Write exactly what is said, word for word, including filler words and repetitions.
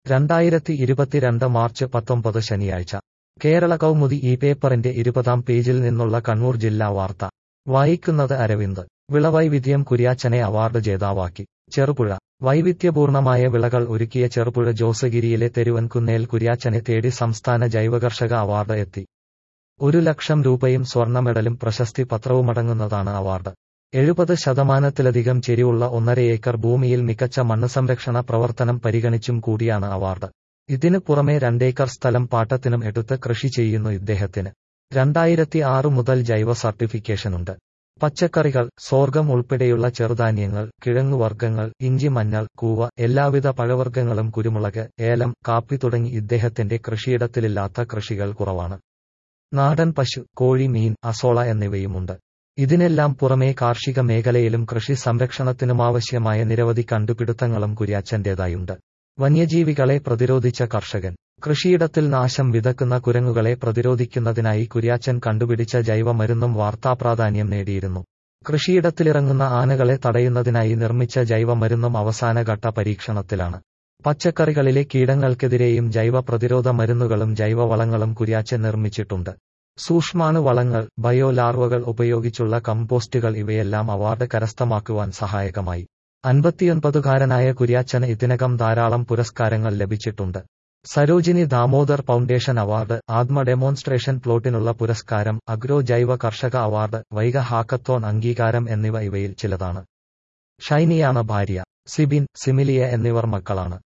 രണ്ടായിരത്തി ഇരുപത്തിരണ്ട് മാർച്ച് പത്തൊമ്പത് ശനിയാഴ്ച കേരള കൗമുദി ഈ പേപ്പറിന്റെ ഇരുപതാം പേജിൽ നിന്നുള്ള കണ്ണൂർ ജില്ലാ വാർത്ത വായിക്കുന്നത് അരവിന്ദ്. വിളവൈവിധ്യം കുര്യാച്ചനെ അവാർഡ് ജേതാവാക്കി. ചെറുപുഴ. വൈവിധ്യപൂർണമായ വിളകൾ ഒരുക്കിയ ചെറുപുഴ ജോസഗിരിയിലെ തെരുവൻകുന്നേൽ കുര്യാച്ചനെ തേടി സംസ്ഥാന ജൈവകർഷക അവാർഡ് എത്തി. ഒരു ലക്ഷം രൂപയും സ്വർണ്ണ മെഡലും പ്രശസ്തി പത്രവുമടങ്ങുന്നതാണ് അവാർഡ്. എഴുപത് ശതമാനത്തിലധികം ചെരിവുള്ള ഒന്നര ഏക്കർ ഭൂമിയിൽ മികച്ച മണ്ണ് സംരക്ഷണ പ്രവർത്തനം പരിഗണിച്ചും കൂടിയാണ് അവാർഡ്. ഇതിനു പുറമെ രണ്ടേക്കർ സ്ഥലം പാട്ടത്തിനും എടുത്ത് കൃഷി ചെയ്യുന്നു ഇദ്ദേഹത്തിന്. രണ്ടായിരത്തി ആറ് മുതൽ ജൈവ സർട്ടിഫിക്കേഷനുണ്ട്. പച്ചക്കറികൾ, സോർഗം ഉൾപ്പെടെയുള്ള ചെറുധാന്യങ്ങൾ, കിഴങ്ങുവർഗ്ഗങ്ങൾ, ഇഞ്ചി, മഞ്ഞൾ, കൂവ, എല്ലാവിധ പഴവർഗ്ഗങ്ങളും, കുരുമുളക്, ഏലം, കാപ്പി തുടങ്ങി ഇദ്ദേഹത്തിന്റെ കൃഷിയിടത്തിലില്ലാത്ത കൃഷികൾ കുറവാണ്. നാടൻ പശു, കോഴി, മീൻ, അസോള എന്നിവയുമുണ്ട്. ഇതിനെല്ലാം പുറമെ കാർഷിക മേഖലയിലും കൃഷി സംരക്ഷണത്തിനുമാവശ്യമായ നിരവധി കണ്ടുപിടുത്തങ്ങളും കുര്യാച്ചന്റേതായുണ്ട്. വന്യജീവികളെ പ്രതിരോധിച്ച കർഷകൻ. കൃഷിയിടത്തിൽ നാശം വിതക്കുന്ന കുരങ്ങുകളെ പ്രതിരോധിക്കുന്നതിനായി കുര്യാച്ചൻ കണ്ടുപിടിച്ച ജൈവമരുന്നും വാർത്താപ്രാധാന്യം നേടിയിരുന്നു. കൃഷിയിടത്തിലിറങ്ങുന്ന ആനകളെ തടയുന്നതിനായി നിർമ്മിച്ച ജൈവമരുന്നും അവസാനഘട്ട പരീക്ഷണത്തിലാണ്. പച്ചക്കറികളിലെ കീടങ്ങൾക്കെതിരെയും ജൈവ പ്രതിരോധ മരുന്നുകളും ജൈവവളങ്ങളും കുര്യാച്ചൻ നിർമ്മിച്ചിട്ടുണ്ട്. സൂക്ഷ്മാണു വളങ്ങൾ, ബയോ ലാർവകൾ ഉപയോഗിച്ചുള്ള കമ്പോസ്റ്റുകൾ ഇവയെല്ലാം അവാർഡ് കരസ്ഥമാക്കുവാൻ സഹായകമായി. അൻപത്തിയൊൻപതുകാരനായ കുര്യാച്ചന് ഇതിനകം ധാരാളം പുരസ്കാരങ്ങൾ ലഭിച്ചിട്ടുണ്ട്. Sarojini Damodar foundation award, ATMA demonstration പ്ലോട്ടിനുള്ള പുരസ്കാരം, അഗ്രോ ജൈവ കർഷക അവാർഡ്, വൈഗ ഹാക്കത്തോൺ അംഗീകാരം എന്നിവ ഇവയിൽ ചിലതാണ്. ഷൈനിയാണ് ഭാര്യ. സിബിൻ, സിമിലിയ എന്നിവർ മക്കളാണ്.